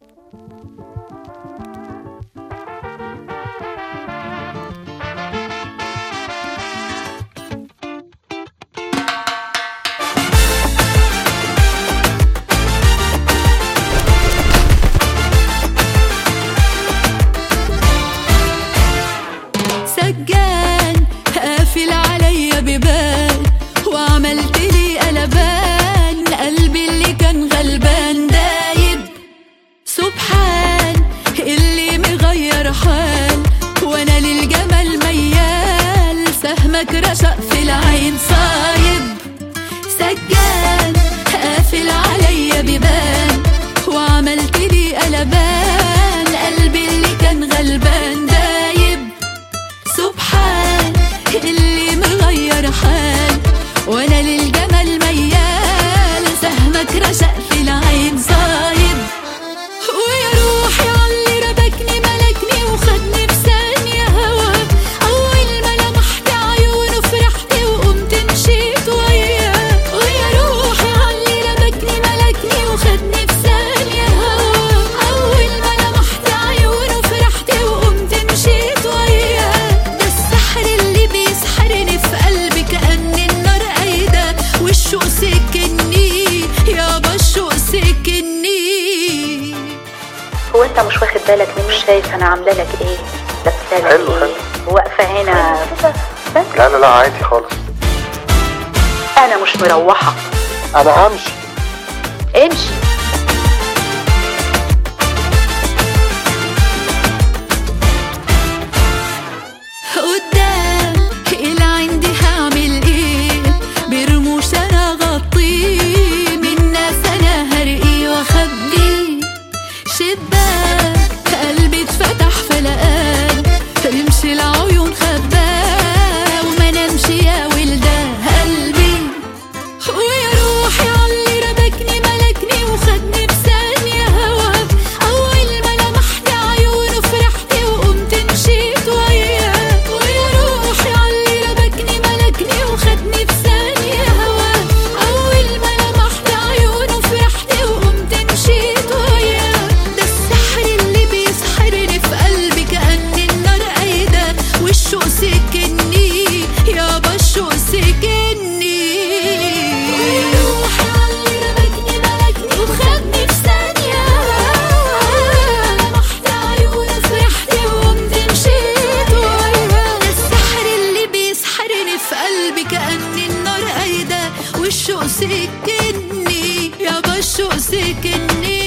سجان قافل عليا ببال وعملت لي قلبان، قلبي اللي كان غلبان دايب. سبحان اللي مغير حال وانا للجمال ميال، سهمك رشق في العين صايب. سجان قافل عليا ببال وعملت لي قلبان، قلبي اللي كان غلبان دايب. سبحان اللي مغير حال وانا للجمال ميال، سهمك رشق في العين صايب. ويا روحي عاللي ربكني ملكني وخدني بثانية هوا، أول ما لمحت عيونه فرحت وقمت مشيت وياه. ويا روحي عاللي ربكني ملكني وخدني بثانية هوا، أول ما لمحت عيونه فرحت وقمت مشيت وياه. ده السحر اللي بيسحرني في قلبي كأن النار قايدة، والشوق سكني يابا الشوق سكني. هو انت مش واخد بالك مش شايف انا عامله لك ايه؟ لابسه لك حلو ايه؟ حلو واقفه هنا بس. لا عادي خالص. انا مش مروحه، انا همشي. امشي. قدام اللي عندي هعمل ايه؟ برموش انا غطيه، من ناس انا هرقيه واخبيه. شباك قلبي اتفتح فلقان، يمشي العيون خباه وما نمشي يا ولده قلبي. ويا روحي عاللي ربكني ملكني وخدني بثانية هوا، أول ما لمحت عيونه فرحت وقمت مشيت وياه. ويا روحي عاللي ربكني ملكني وخدني بثانية هوا، أول ما لمحت عيونه فرحت وقمت مشيت وياه. ده السحر اللي بيسحرني في قلبي كأن النار قايدة، والشوق سكني يابا الشوق سكني. ويا روحي عاللي ربكني ملكني وخدني بثانية، لمحت عيونه فرحت وقمت مشيت وياه. ده السحر اللي بيسحرني في قلبي كأن النار قايدة، والشوق سكني يابا الشوق سكني.